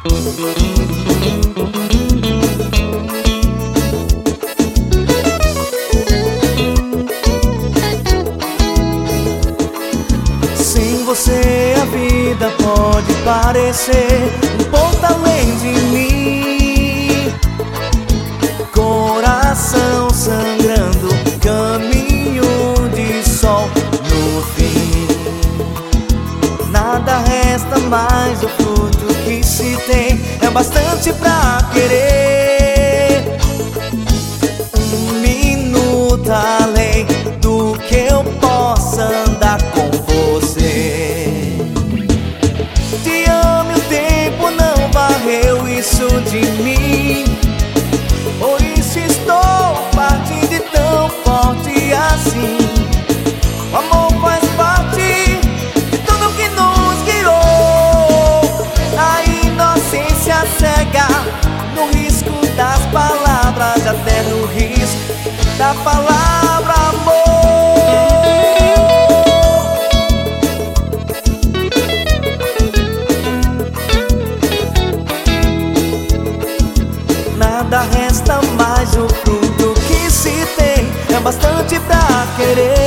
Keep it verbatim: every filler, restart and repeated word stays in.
Sem você a vida pode parecer um pouco além de mim. Coração sangrando, caminho de sol no fim. Nada resta mais, o fruto que se tem é bastante pra querer. Um minuto além do que eu possa andar com você. Te amo e o tempo não varreu isso de mim. Por isso estou partindo de tão forte assim. O amor faz parte de tudo que nos guiou. A inocência cega, no risco das palavras, até no risco da palavra amor. Nada resta mais, o fruto que se tem é bastante pra querer.